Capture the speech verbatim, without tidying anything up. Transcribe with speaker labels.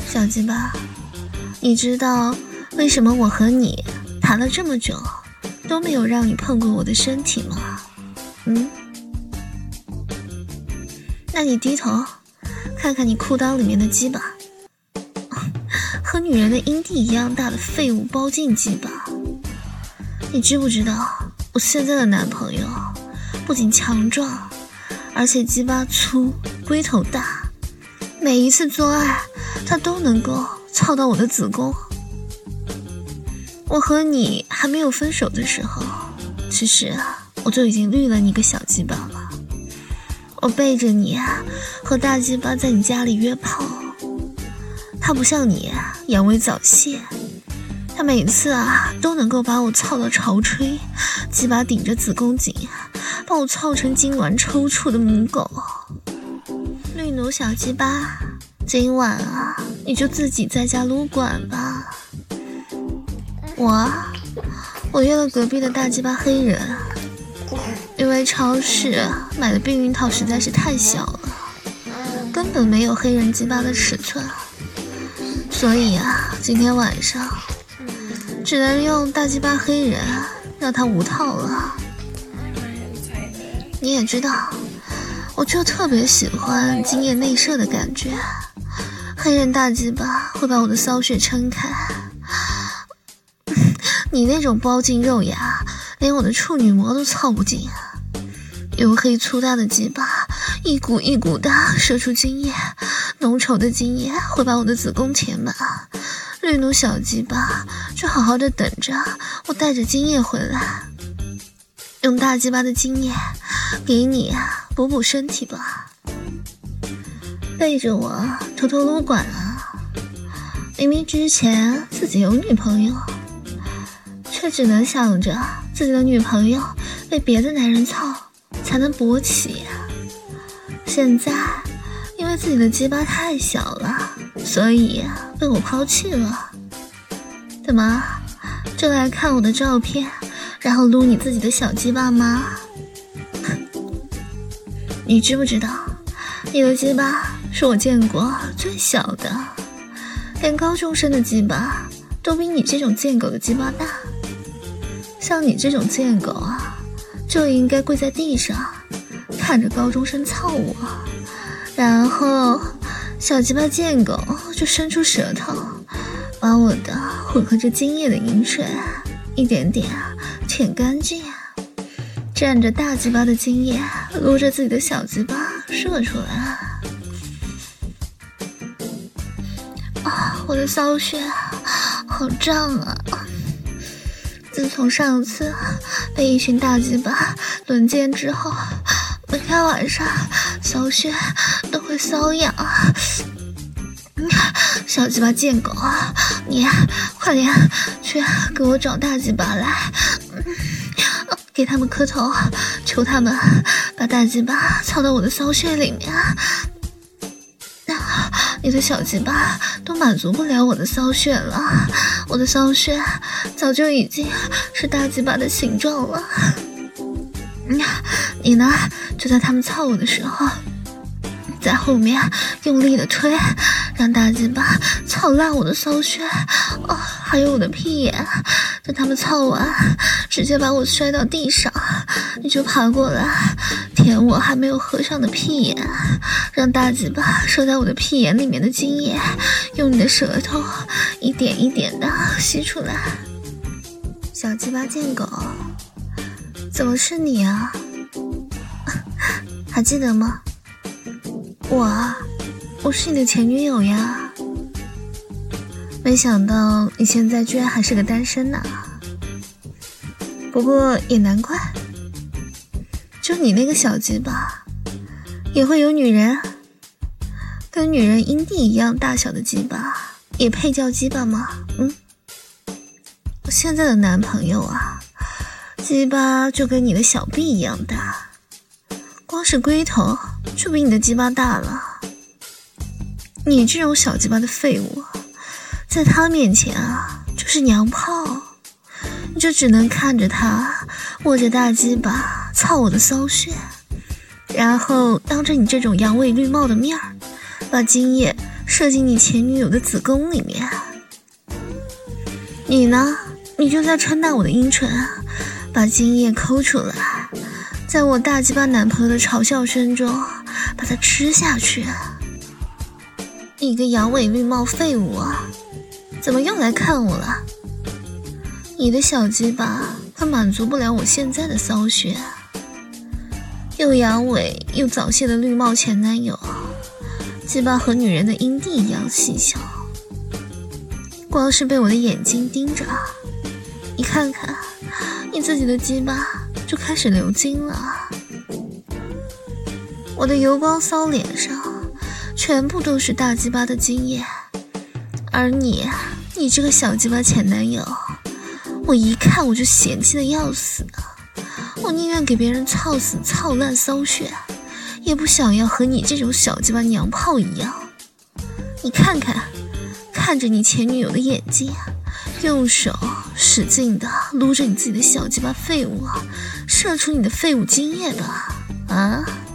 Speaker 1: 小鸡巴，你知道为什么我和你谈了这么久都没有让你碰过我的身体吗？嗯？那你低头看看你裤裆里面的鸡巴，和女人的阴蒂一样大的废物包茎鸡巴。你知不知道我现在的男朋友不仅强壮，而且鸡巴粗，龟头大，每一次做爱他都能够操到我的子宫。我和你还没有分手的时候，其实啊我就已经绿了你个小鸡巴了。我背着你啊和大鸡巴在你家里约炮，他不像你啊阳痿早泄，他每次啊都能够把我操到潮吹，鸡巴顶着子宫颈，把我操成痉挛抽搐的母狗。绿奴小鸡巴，今晚啊你就自己在家撸管吧。我我约了隔壁的大鸡巴黑人，因为超市买的避孕套实在是太小了，根本没有黑人鸡巴的尺寸，所以啊今天晚上只能用大鸡巴黑人让他无套了。你也知道我就特别喜欢精液内射的感觉，黑人大鸡巴会把我的骚穴撑开，你那种包茎肉芽连我的处女膜都操不进，黝黑粗大的鸡巴一股一股的射出精液，浓稠的精液会把我的子宫填满。绿奴小鸡巴就好好的等着我带着精液回来，用大鸡巴的精液给你补补身体吧。背着我偷偷撸管啊，明明之前自己有女朋友，却只能想着自己的女朋友被别的男人操才能勃起。现在因为自己的鸡巴太小了，所以被我抛弃了。怎么就来看我的照片然后撸你自己的小鸡巴吗？你知不知道你的鸡巴是我见过最小的，连高中生的鸡巴都比你这种贱狗的鸡巴大。像你这种贱狗啊，就应该跪在地上看着高中生操我，然后小鸡巴贱狗就伸出舌头把我的混合着精液的饮水一点点舔干净，蘸着大鸡巴的精液撸着自己的小鸡巴射出来。啊，我的骚穴好胀啊！自从上次被一群大鸡巴轮奸之后，每天晚上骚穴都会瘙痒。小鸡巴贱狗，你快点去给我找大鸡巴来，给他们磕头，求他们把大鸡巴操到我的骚穴里面。你的小鸡巴都满足不了我的骚穴了，我的骚穴早就已经是大鸡巴的形状了。你呢，就在他们操我的时候，在后面用力的推，让大鸡巴操烂我的骚穴，哦，还有我的屁眼。等他们操完，直接把我摔到地上，你就爬过来舔我还没有合上的屁眼，让大鸡巴射在我的屁眼里面的精液，用你的舌头一点一点的吸出来。小鸡巴贱狗，怎么是你啊？还记得吗？我啊，我是你的前女友呀。没想到你现在居然还是个单身呢。不过也难怪，就你那个小鸡巴，也会有女人跟女人阴蒂一样大小的鸡巴，也配叫鸡巴吗？嗯，我现在的男朋友啊，鸡巴就跟你的小臂一样大，光是龟头就比你的鸡巴大了。你这种小鸡巴的废物，在他面前啊就是娘炮，你就只能看着他握着大鸡巴操我的骚穴，然后当着你这种阳痿绿帽的面儿，把精液射进你前女友的子宫里面。你呢，你就在撑大我的阴唇，把精液抠出来，在我大鸡巴男朋友的嘲笑声中把它吃下去。你个阳痿绿帽废物啊，怎么又来看我了？你的小鸡巴可满足不了我现在的骚穴，又阳痿又早泄的绿帽前男友，鸡巴和女人的阴蒂一样细小，光是被我的眼睛盯着，你看看你自己的鸡巴就开始流精了。我的油光骚脸上全部都是大鸡巴的精液，而你你这个小鸡巴前男友，我一看我就嫌弃的要死，我宁愿给别人操死操烂骚穴，也不想要和你这种小鸡巴娘炮一样。你看看看着你前女友的眼睛，用手使劲的撸着你自己的小鸡巴废物，射出你的废物精液吧啊！